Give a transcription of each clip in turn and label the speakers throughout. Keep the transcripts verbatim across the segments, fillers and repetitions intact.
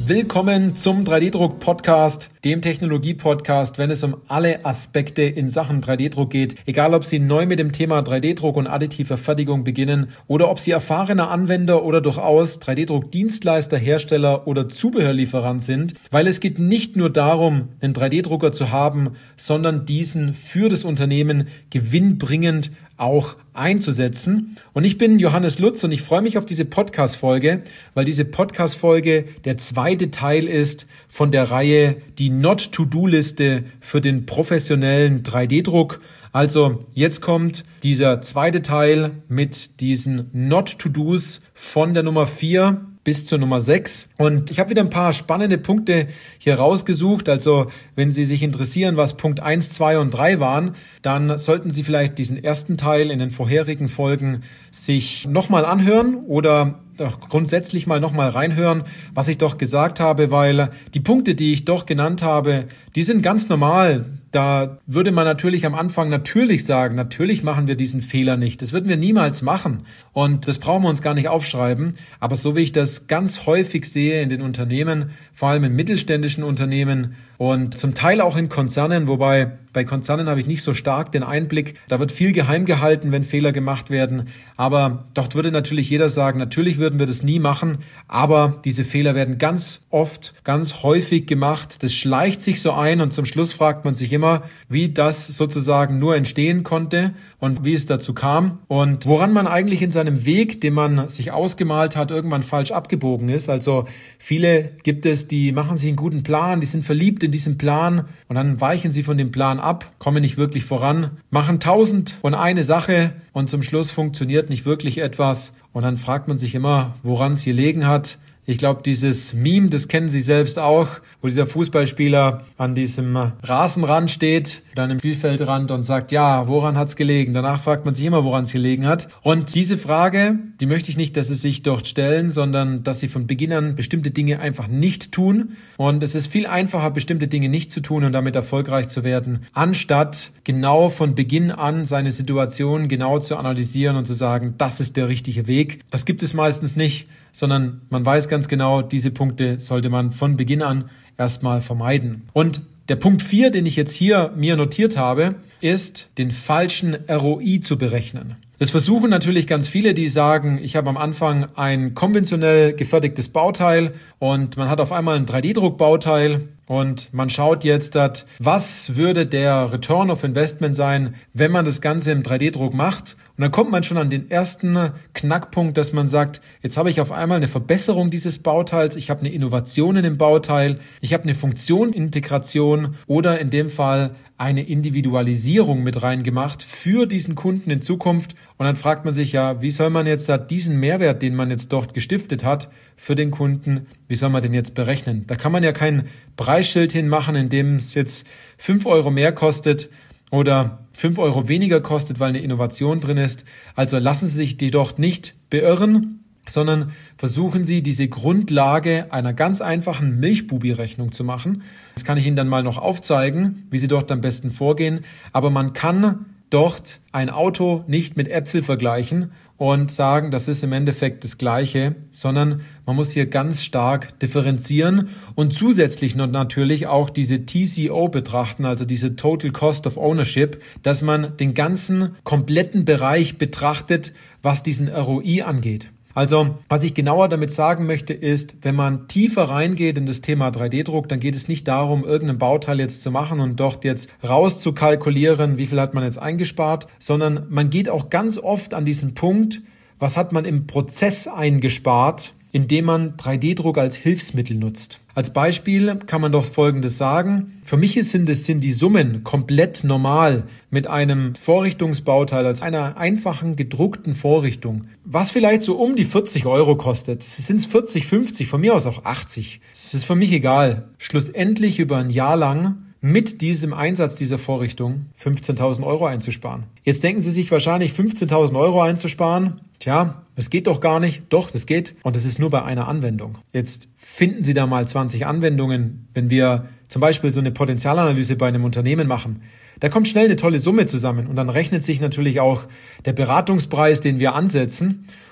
Speaker 1: Willkommen zum drei D Druck Podcast, dem Technologie-Podcast, wenn es um alle Aspekte in Sachen drei D Druck geht. Egal, ob Sie neu mit dem Thema drei D Druck und additiver Fertigung beginnen oder ob Sie erfahrener Anwender oder durchaus drei D Druck Dienstleister, Hersteller oder Zubehörlieferant sind, weil es geht nicht nur darum, einen drei D Drucker zu haben, sondern diesen für das Unternehmen gewinnbringend auch einzusetzen. Und ich bin Johannes Lutz und ich freue mich auf diese Podcast-Folge, weil diese Podcast-Folge der zweite Teil ist von der Reihe die Not-to-Do-Liste für den professionellen drei D Druck. Also jetzt kommt dieser zweite Teil mit diesen Not-to-Dos von der Nummer vier bis zur Nummer sechs. Und ich habe wieder ein paar spannende Punkte hier rausgesucht. Also wenn Sie sich interessieren, was Punkt eins, zwei und drei waren, dann sollten Sie vielleicht diesen ersten Teil in den vorherigen Folgen sich nochmal anhören oder doch grundsätzlich mal nochmal reinhören, was ich doch gesagt habe, weil die Punkte, die ich doch genannt habe, die sind ganz normal. Da würde man natürlich am Anfang natürlich sagen, natürlich machen wir diesen Fehler nicht. Das würden wir niemals machen und das brauchen wir uns gar nicht aufschreiben. Aber so wie ich das ganz häufig sehe in den Unternehmen, vor allem in mittelständischen Unternehmen und zum Teil auch in Konzernen, wobei bei Konzernen habe ich nicht so stark den Einblick. Da wird viel geheim gehalten, wenn Fehler gemacht werden. Aber dort würde natürlich jeder sagen, natürlich würden wir das nie machen. Aber diese Fehler werden ganz oft, ganz häufig gemacht. Das schleicht sich so ein und zum Schluss fragt man sich immer, wie das sozusagen nur entstehen konnte und wie es dazu kam und woran man eigentlich in seinem Weg, den man sich ausgemalt hat, irgendwann falsch abgebogen ist. Also viele gibt es, die machen sich einen guten Plan, die sind verliebt in diesen Plan und dann weichen sie von dem Plan ab, kommen nicht wirklich voran, machen tausend und eine Sache und zum Schluss funktioniert nicht wirklich etwas und dann fragt man sich immer, woran es gelegen hat. Ich glaube, dieses Meme, das kennen Sie selbst auch, wo dieser Fußballspieler an diesem Rasenrand steht, dann im Spielfeldrand und sagt, ja, woran hat's gelegen? Danach fragt man sich immer, woran es gelegen hat. Und diese Frage, die möchte ich nicht, dass Sie sich dort stellen, sondern dass Sie von Beginn an bestimmte Dinge einfach nicht tun. Und es ist viel einfacher, bestimmte Dinge nicht zu tun und damit erfolgreich zu werden, anstatt genau von Beginn an seine Situation genau zu analysieren und zu sagen, das ist der richtige Weg. Das gibt es meistens nicht, sondern man weiß ganz genau, diese Punkte sollte man von Beginn an erstmal vermeiden. Und der Punkt vier, den ich jetzt hier mir notiert habe, ist, den falschen R O I zu berechnen. Das versuchen natürlich ganz viele, die sagen, ich habe am Anfang ein konventionell gefertigtes Bauteil und man hat auf einmal ein drei D Druck Bauteil und man schaut jetzt, was würde der Return of Investment sein, wenn man das Ganze im drei D Druck macht. Und dann kommt man schon an den ersten Knackpunkt, dass man sagt, jetzt habe ich auf einmal eine Verbesserung dieses Bauteils, ich habe eine Innovation in dem Bauteil, ich habe eine Funktionintegration oder in dem Fall eine Individualisierung mit reingemacht für diesen Kunden in Zukunft. Und dann fragt man sich ja, wie soll man jetzt da diesen Mehrwert, den man jetzt dort gestiftet hat, für den Kunden, wie soll man den jetzt berechnen? Da kann man ja kein Preisschild hinmachen, in dem es jetzt fünf Euro mehr kostet oder fünf Euro weniger kostet, weil eine Innovation drin ist. Also lassen Sie sich die dort nicht beirren, sondern versuchen Sie, diese Grundlage einer ganz einfachen Milchbubi-Rechnung zu machen. Das kann ich Ihnen dann mal noch aufzeigen, wie Sie dort am besten vorgehen. Aber man kann dort ein Auto nicht mit Äpfel vergleichen und sagen, das ist im Endeffekt das Gleiche, sondern man muss hier ganz stark differenzieren und zusätzlich noch natürlich auch diese T C O betrachten, also diese Total Cost of Ownership, dass man den ganzen kompletten Bereich betrachtet, was diesen R O I angeht. Also, was ich genauer damit sagen möchte, ist, wenn man tiefer reingeht in das Thema drei D Druck, dann geht es nicht darum, irgendein Bauteil jetzt zu machen und dort jetzt rauszukalkulieren, wie viel hat man jetzt eingespart, sondern man geht auch ganz oft an diesen Punkt, was hat man im Prozess eingespart, indem man drei D Druck als Hilfsmittel nutzt. Als Beispiel kann man doch Folgendes sagen. Für mich sind es sind die Summen komplett normal mit einem Vorrichtungsbauteil, als einer einfachen gedruckten Vorrichtung, was vielleicht so um die vierzig Euro kostet. Sind es vierzig, fünfzig, von mir aus auch achtzig. Das ist für mich egal. Schlussendlich über ein Jahr lang mit diesem Einsatz dieser Vorrichtung fünfzehntausend Euro einzusparen. Jetzt denken Sie sich wahrscheinlich, fünfzehntausend Euro einzusparen. Tja, das geht doch gar nicht. Doch, das geht. Und das ist nur bei einer Anwendung. Jetzt finden Sie da mal zwanzig Anwendungen. Wenn wir zum Beispiel so eine Potenzialanalyse bei einem Unternehmen machen, da kommt schnell eine tolle Summe zusammen. Und dann rechnet sich natürlich auch der Beratungspreis, den wir ansetzen.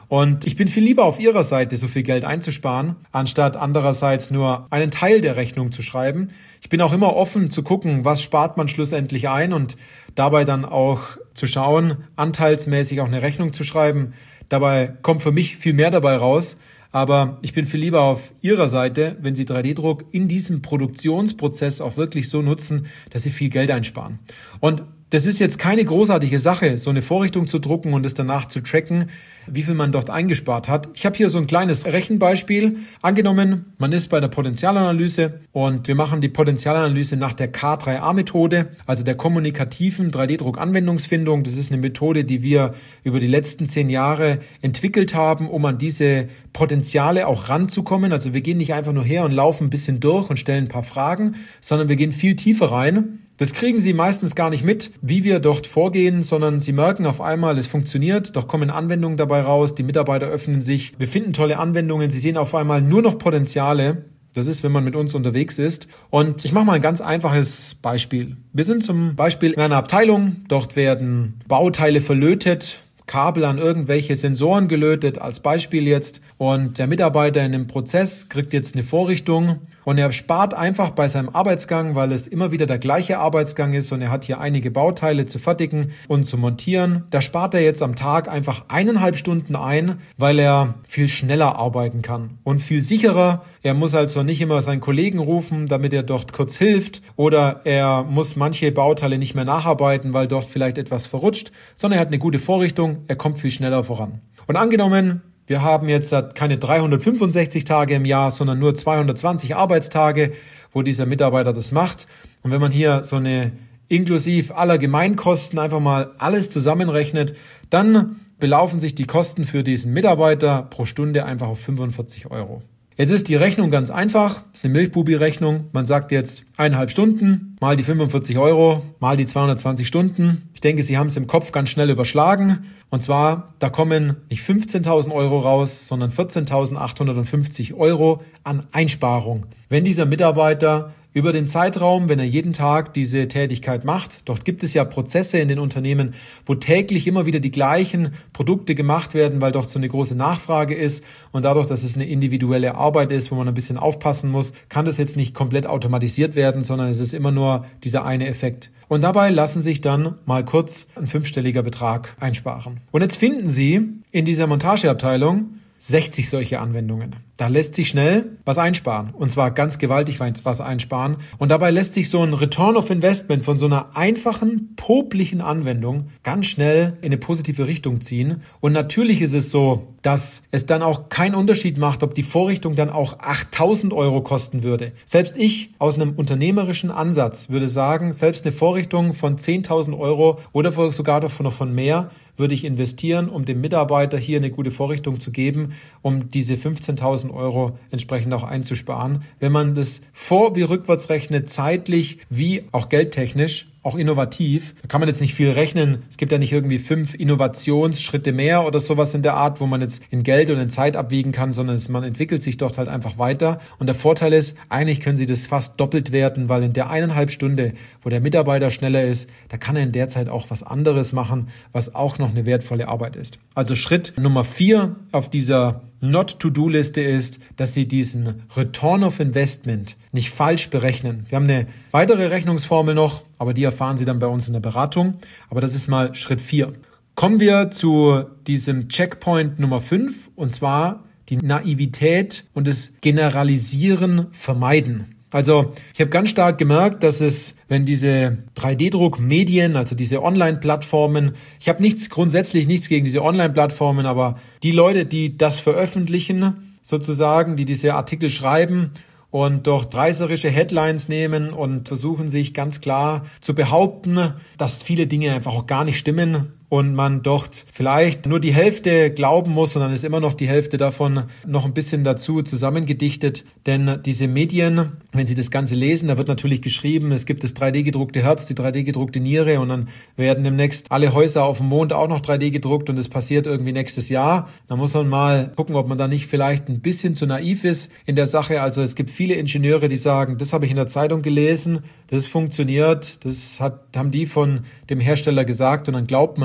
Speaker 1: Und ich bin viel lieber auf Ihrer Seite, so viel Geld einzusparen, anstatt andererseits nur einen Teil der Rechnung zu schreiben. Ich bin auch immer offen zu gucken, was spart man schlussendlich ein und dabei dann auch zu schauen, anteilsmäßig auch eine Rechnung zu schreiben. Dabei kommt für mich viel mehr dabei raus. Aber ich bin viel lieber auf Ihrer Seite, wenn Sie drei D Druck in diesem Produktionsprozess auch wirklich so nutzen, dass Sie viel Geld einsparen. Und das ist jetzt keine großartige Sache, so eine Vorrichtung zu drucken und es danach zu tracken, wie viel man dort eingespart hat. Ich habe hier so ein kleines Rechenbeispiel. Angenommen, man ist bei der Potentialanalyse und wir machen die Potentialanalyse nach der K drei A Methode, also der kommunikativen drei D Druck Anwendungsfindung. Das ist eine Methode, die wir über die letzten zehn Jahre entwickelt haben, um an diese Potenziale auch ranzukommen. Also wir gehen nicht einfach nur her und laufen ein bisschen durch und stellen ein paar Fragen, sondern wir gehen viel tiefer rein. Das kriegen Sie meistens gar nicht mit, wie wir dort vorgehen, sondern Sie merken auf einmal, es funktioniert, doch kommen Anwendungen dabei raus, die Mitarbeiter öffnen sich, wir finden tolle Anwendungen, Sie sehen auf einmal nur noch Potenziale. Das ist, wenn man mit uns unterwegs ist. Und ich mache mal ein ganz einfaches Beispiel. Wir sind zum Beispiel in einer Abteilung, dort werden Bauteile verlötet, Kabel an irgendwelche Sensoren gelötet, als Beispiel jetzt. Und der Mitarbeiter in dem Prozess kriegt jetzt eine Vorrichtung und er spart einfach bei seinem Arbeitsgang, weil es immer wieder der gleiche Arbeitsgang ist und er hat hier einige Bauteile zu fertigen und zu montieren. Da spart er jetzt am Tag einfach eineinhalb Stunden ein, weil er viel schneller arbeiten kann und viel sicherer. Er muss also nicht immer seinen Kollegen rufen, damit er dort kurz hilft, oder er muss manche Bauteile nicht mehr nacharbeiten, weil dort vielleicht etwas verrutscht, sondern er hat eine gute Vorrichtung, er kommt viel schneller voran. Und angenommen, wir haben jetzt keine dreihundertfünfundsechzig Tage im Jahr, sondern nur zweihundertzwanzig Arbeitstage, wo dieser Mitarbeiter das macht. Und wenn man hier so eine inklusiv aller Gemeinkosten einfach mal alles zusammenrechnet, dann belaufen sich die Kosten für diesen Mitarbeiter pro Stunde einfach auf fünfundvierzig Euro. Jetzt ist die Rechnung ganz einfach. Das ist eine Milchbubi-Rechnung. Man sagt jetzt eineinhalb Stunden mal die fünfundvierzig Euro mal die zweihundertzwanzig Stunden. Ich denke, Sie haben es im Kopf ganz schnell überschlagen. Und zwar, da kommen nicht fünfzehntausend Euro raus, sondern vierzehntausendachthundertfünfzig Euro an Einsparung. Wenn dieser Mitarbeiter über den Zeitraum, wenn er jeden Tag diese Tätigkeit macht, dort gibt es ja Prozesse in den Unternehmen, wo täglich immer wieder die gleichen Produkte gemacht werden, weil dort so eine große Nachfrage ist, und dadurch, dass es eine individuelle Arbeit ist, wo man ein bisschen aufpassen muss, kann das jetzt nicht komplett automatisiert werden, sondern es ist immer nur dieser eine Effekt. Und dabei lassen sich dann mal kurz ein fünfstelliger Betrag einsparen. Und jetzt finden Sie in dieser Montageabteilung sechzig solche Anwendungen. Da lässt sich schnell was einsparen. Und zwar ganz gewaltig was einsparen. Und dabei lässt sich so ein Return of Investment von so einer einfachen, poplichen Anwendung ganz schnell in eine positive Richtung ziehen. Und natürlich ist es so, dass es dann auch keinen Unterschied macht, ob die Vorrichtung dann auch achttausend Euro kosten würde. Selbst ich aus einem unternehmerischen Ansatz würde sagen, selbst eine Vorrichtung von zehntausend Euro oder sogar noch von mehr würde ich investieren, um dem Mitarbeiter hier eine gute Vorrichtung zu geben, um diese fünfzehntausend Euro entsprechend auch einzusparen. Wenn man das vor- wie rückwärts rechnet, zeitlich wie auch geldtechnisch, auch innovativ. Da kann man jetzt nicht viel rechnen. Es gibt ja nicht irgendwie fünf Innovationsschritte mehr oder sowas in der Art, wo man jetzt in Geld und in Zeit abwiegen kann, sondern es, man entwickelt sich dort halt einfach weiter. Und der Vorteil ist, eigentlich können Sie das fast doppelt werten, weil in der eineinhalb Stunde, wo der Mitarbeiter schneller ist, da kann er in der Zeit auch was anderes machen, was auch noch eine wertvolle Arbeit ist. Also Schritt Nummer vier auf dieser Not-to-Do-Liste ist, dass Sie diesen Return of Investment nicht falsch berechnen. Wir haben eine weitere Rechnungsformel noch, aber die erfahren Sie dann bei uns in der Beratung. Aber das ist mal Schritt vier. Kommen wir zu diesem Checkpoint Nummer fünf, und zwar die Naivität und das Generalisieren vermeiden. Also ich habe ganz stark gemerkt, dass es, wenn diese drei D Druck-Medien, also diese Online-Plattformen, ich habe nichts grundsätzlich nichts gegen diese Online-Plattformen, aber die Leute, die das veröffentlichen, sozusagen, die diese Artikel schreiben und doch reißerische Headlines nehmen und versuchen sich ganz klar zu behaupten, dass viele Dinge einfach auch gar nicht stimmen und man dort vielleicht nur die Hälfte glauben muss und dann ist immer noch die Hälfte davon noch ein bisschen dazu zusammengedichtet. Denn diese Medien, wenn Sie das Ganze lesen, da wird natürlich geschrieben, es gibt das drei D gedruckte Herz, die drei D gedruckte Niere und dann werden demnächst alle Häuser auf dem Mond auch noch drei D gedruckt und es passiert irgendwie nächstes Jahr. Da muss man mal gucken, ob man da nicht vielleicht ein bisschen zu naiv ist in der Sache. Also es gibt viele Ingenieure, die sagen, das habe ich in der Zeitung gelesen, das funktioniert, das hat, haben die von dem Hersteller gesagt und dann glaubt man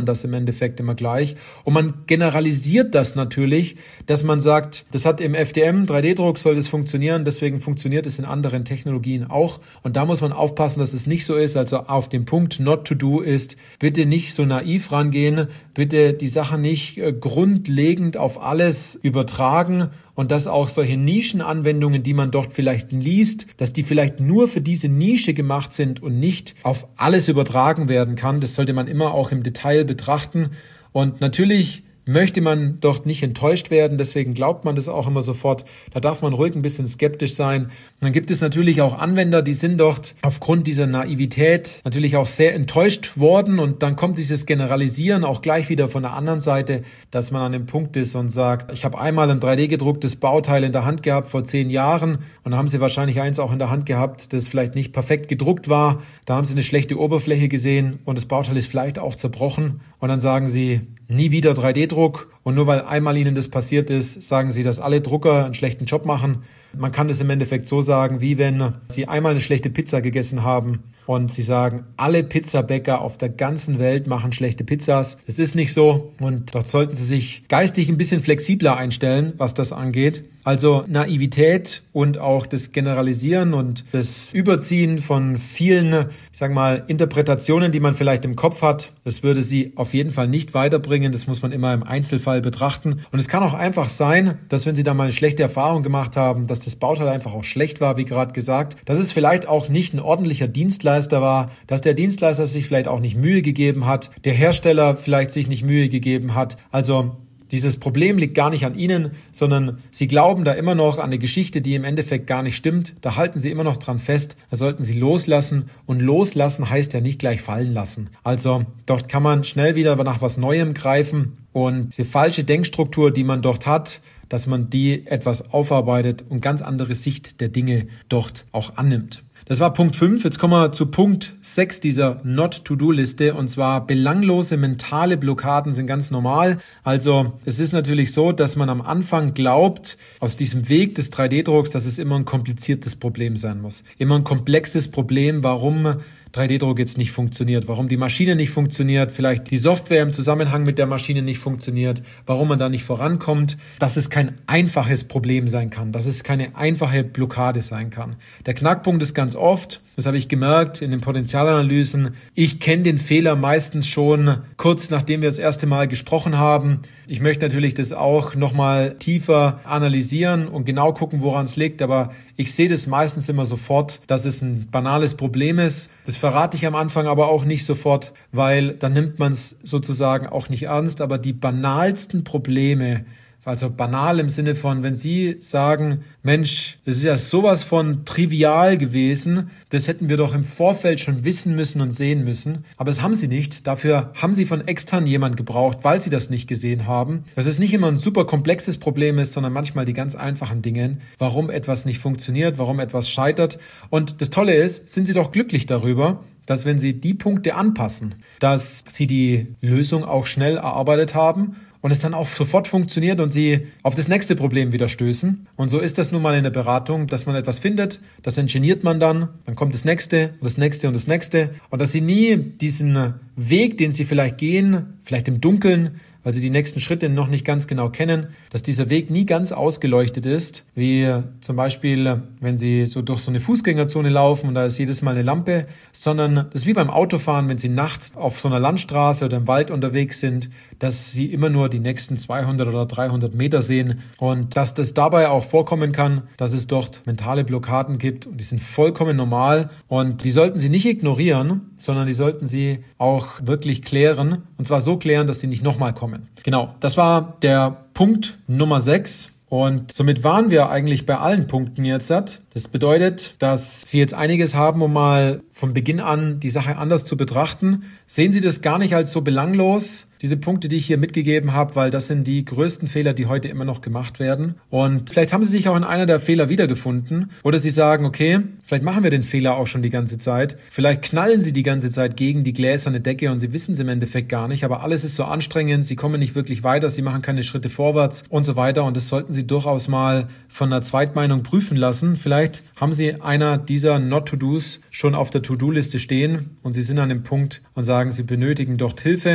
Speaker 1: das im Endeffekt immer gleich. Und man generalisiert das natürlich, dass man sagt, das hat im F D M, drei D Druck soll das funktionieren, deswegen funktioniert es in anderen Technologien auch. Und da muss man aufpassen, dass es nicht so ist. Also auf dem Punkt not to do ist, bitte nicht so naiv rangehen, bitte die Sache nicht äh, grundlegend auf alles übertragen und dass auch solche Nischenanwendungen, die man dort vielleicht liest, dass die vielleicht nur für diese Nische gemacht sind und nicht auf alles übertragen werden kann. Das sollte man immer auch im Detail betrachten. Und natürlich möchte man dort nicht enttäuscht werden, deswegen glaubt man das auch immer sofort. Da darf man ruhig ein bisschen skeptisch sein. Und dann gibt es natürlich auch Anwender, die sind dort aufgrund dieser Naivität natürlich auch sehr enttäuscht worden und dann kommt dieses Generalisieren auch gleich wieder von der anderen Seite, dass man an dem Punkt ist und sagt, ich habe einmal ein drei D gedrucktes Bauteil in der Hand gehabt vor zehn Jahren und da haben Sie wahrscheinlich eins auch in der Hand gehabt, das vielleicht nicht perfekt gedruckt war. Da haben Sie eine schlechte Oberfläche gesehen und das Bauteil ist vielleicht auch zerbrochen und dann sagen Sie, nie wieder drei D Druck und nur weil einmal Ihnen das passiert ist, sagen Sie, dass alle Drucker einen schlechten Job machen. Man kann das im Endeffekt so sagen, wie wenn Sie einmal eine schlechte Pizza gegessen haben und Sie sagen, alle Pizzabäcker auf der ganzen Welt machen schlechte Pizzas. Das ist nicht so und dort sollten Sie sich geistig ein bisschen flexibler einstellen, was das angeht. Also Naivität und auch das Generalisieren und das Überziehen von vielen, ich sag mal, Interpretationen, die man vielleicht im Kopf hat, das würde Sie auf jeden Fall nicht weiterbringen. Das muss man immer im Einzelfall betrachten. Und es kann auch einfach sein, dass wenn Sie da mal eine schlechte Erfahrung gemacht haben, dass das Bauteil einfach auch schlecht war, wie gerade gesagt, dass es vielleicht auch nicht ein ordentlicher Dienstleister war, dass der Dienstleister sich vielleicht auch nicht Mühe gegeben hat, der Hersteller vielleicht sich nicht Mühe gegeben hat. Also dieses Problem liegt gar nicht an Ihnen, sondern Sie glauben da immer noch an eine Geschichte, die im Endeffekt gar nicht stimmt. Da halten Sie immer noch dran fest. Da sollten Sie loslassen. Und loslassen heißt ja nicht gleich fallen lassen. Also dort kann man schnell wieder nach was Neuem greifen. Und diese falsche Denkstruktur, die man dort hat, dass man die etwas aufarbeitet und ganz andere Sicht der Dinge dort auch annimmt. Das war Punkt fünf. Jetzt kommen wir zu Punkt sechs dieser Not-to-Do-Liste und zwar belanglose mentale Blockaden sind ganz normal. Also es ist natürlich so, dass man am Anfang glaubt, aus diesem Weg des drei D Drucks, dass es immer ein kompliziertes Problem sein muss. Immer ein komplexes Problem, warum drei D Druck jetzt nicht funktioniert, warum die Maschine nicht funktioniert, vielleicht die Software im Zusammenhang mit der Maschine nicht funktioniert, warum man da nicht vorankommt, dass es kein einfaches Problem sein kann, dass es keine einfache Blockade sein kann. Der Knackpunkt ist ganz oft, das habe ich gemerkt in den Potenzialanalysen, ich kenne den Fehler meistens schon kurz nachdem wir das erste Mal gesprochen haben. Ich möchte natürlich das auch nochmal tiefer analysieren und genau gucken, woran es liegt, aber ich sehe das meistens immer sofort, dass es ein banales Problem ist. Das verrate ich am Anfang aber auch nicht sofort, weil dann nimmt man es sozusagen auch nicht ernst. Aber die banalsten Probleme, also banal im Sinne von, wenn Sie sagen, Mensch, das ist ja sowas von trivial gewesen, das hätten wir doch im Vorfeld schon wissen müssen und sehen müssen. Aber das haben Sie nicht. Dafür haben Sie von extern jemand gebraucht, weil Sie das nicht gesehen haben. Dass es nicht immer ein super komplexes Problem ist, sondern manchmal die ganz einfachen Dinge, warum etwas nicht funktioniert, warum etwas scheitert. Und das Tolle ist, sind Sie doch glücklich darüber, dass wenn Sie die Punkte anpassen, dass Sie die Lösung auch schnell erarbeitet haben und es dann auch sofort funktioniert und Sie auf das nächste Problem wieder stößen. Und so ist das nun mal in der Beratung, dass man etwas findet, das ingeniert man dann, dann kommt das nächste und das nächste und das nächste. Und dass Sie nie diesen Weg, den Sie vielleicht gehen, vielleicht im Dunkeln, weil Sie die nächsten Schritte noch nicht ganz genau kennen, dass dieser Weg nie ganz ausgeleuchtet ist, wie zum Beispiel, wenn Sie so durch so eine Fußgängerzone laufen und da ist jedes Mal eine Lampe, sondern das ist wie beim Autofahren, wenn Sie nachts auf so einer Landstraße oder im Wald unterwegs sind, dass Sie immer nur die nächsten zweihundert oder dreihundert Meter sehen und dass das dabei auch vorkommen kann, dass es dort mentale Blockaden gibt und die sind vollkommen normal und die sollten Sie nicht ignorieren, sondern die sollten Sie auch wirklich klären und zwar so klären, dass sie nicht nochmal kommen. Genau, das war der Punkt Nummer sechs und somit waren wir eigentlich bei allen Punkten jetzt. Das bedeutet, dass Sie jetzt einiges haben, um mal von Beginn an die Sache anders zu betrachten. Sehen Sie das gar nicht als so belanglos, diese Punkte, die ich hier mitgegeben habe, weil das sind die größten Fehler, die heute immer noch gemacht werden. Und vielleicht haben Sie sich auch in einer der Fehler wiedergefunden oder Sie sagen, okay, vielleicht machen wir den Fehler auch schon die ganze Zeit. Vielleicht knallen Sie die ganze Zeit gegen die gläserne Decke und Sie wissen es im Endeffekt gar nicht, aber alles ist so anstrengend, Sie kommen nicht wirklich weiter, Sie machen keine Schritte vorwärts und so weiter und das sollten Sie durchaus mal von einer Zweitmeinung prüfen lassen. Vielleicht haben Sie einer dieser Not-to-Dos schon auf der To-Do-Liste stehen und Sie sind an dem Punkt und sagen, Sie benötigen dort Hilfe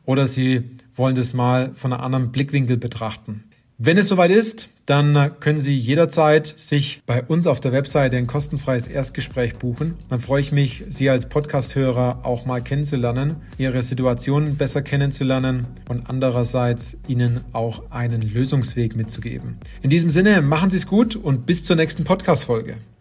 Speaker 1: oder Sie wollen das mal von einem anderen Blickwinkel betrachten. Wenn es soweit ist, dann können Sie jederzeit sich bei uns auf der Webseite ein kostenfreies Erstgespräch buchen. Dann freue ich mich, Sie als Podcast-Hörer auch mal kennenzulernen, Ihre Situation besser kennenzulernen und andererseits Ihnen auch einen Lösungsweg mitzugeben. In diesem Sinne, machen Sie es gut und bis zur nächsten Podcast-Folge.